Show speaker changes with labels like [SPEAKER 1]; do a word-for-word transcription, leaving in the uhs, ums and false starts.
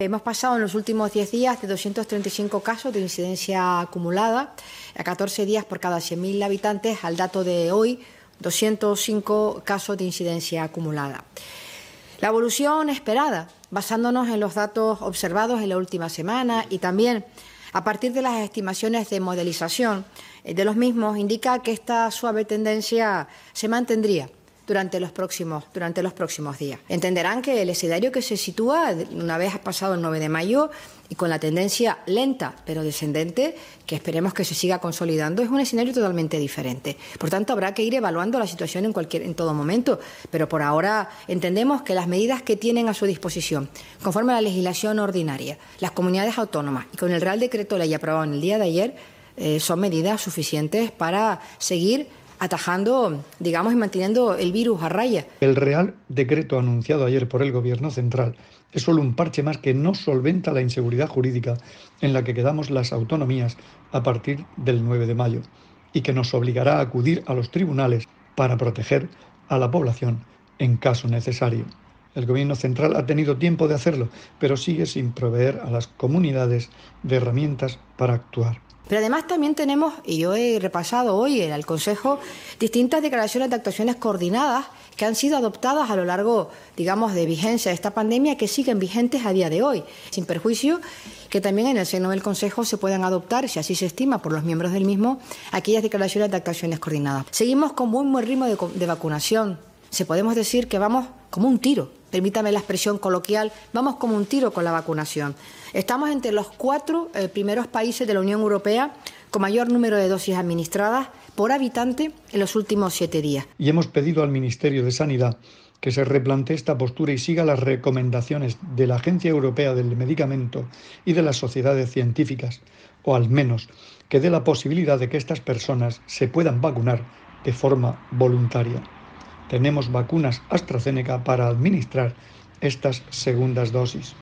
[SPEAKER 1] Hemos pasado en los últimos diez días de doscientos treinta y cinco casos de incidencia acumulada a catorce días por cada cien mil habitantes al dato de hoy, doscientos cinco casos de incidencia acumulada. La evolución esperada, basándonos en los datos observados en la última semana y también a partir de las estimaciones de modelización de los mismos, indica que esta suave tendencia se mantendría durante los próximos, durante los próximos días. Entenderán que el escenario que se sitúa una vez pasado el nueve de mayo y con la tendencia lenta pero descendente, que esperemos que se siga consolidando, es un escenario totalmente diferente. Por tanto, habrá que ir evaluando la situación en, cualquier, en todo momento, pero por ahora entendemos que las medidas que tienen a su disposición, conforme a la legislación ordinaria, las comunidades autónomas y con el Real Decreto Ley aprobado en el día de ayer, eh, son medidas suficientes para seguir atajando, digamos, y manteniendo el virus a raya.
[SPEAKER 2] El Real Decreto anunciado ayer por el Gobierno central es solo un parche más que no solventa la inseguridad jurídica en la que quedamos las autonomías a partir del nueve de mayo y que nos obligará a acudir a los tribunales para proteger a la población en caso necesario. El Gobierno central ha tenido tiempo de hacerlo, pero sigue sin proveer a las comunidades de herramientas para actuar.
[SPEAKER 1] Pero además también tenemos, y yo he repasado hoy en el Consejo, distintas declaraciones de actuaciones coordinadas que han sido adoptadas a lo largo, digamos, de vigencia de esta pandemia, que siguen vigentes a día de hoy, sin perjuicio que también en el seno del Consejo se puedan adoptar, si así se estima por los miembros del mismo, aquellas declaraciones de actuaciones coordinadas. Seguimos con muy buen ritmo de, de vacunación. Se podemos decir que vamos como un tiro, permítame la expresión coloquial, vamos como un tiro con la vacunación. Estamos entre los cuatro eh, primeros países de la Unión Europea con mayor número de dosis administradas por habitante en los últimos siete días.
[SPEAKER 2] Y hemos pedido al Ministerio de Sanidad que se replantee esta postura y siga las recomendaciones de la Agencia Europea del Medicamento y de las sociedades científicas, o al menos que dé la posibilidad de que estas personas se puedan vacunar de forma voluntaria. Tenemos vacunas AstraZeneca para administrar estas segundas dosis.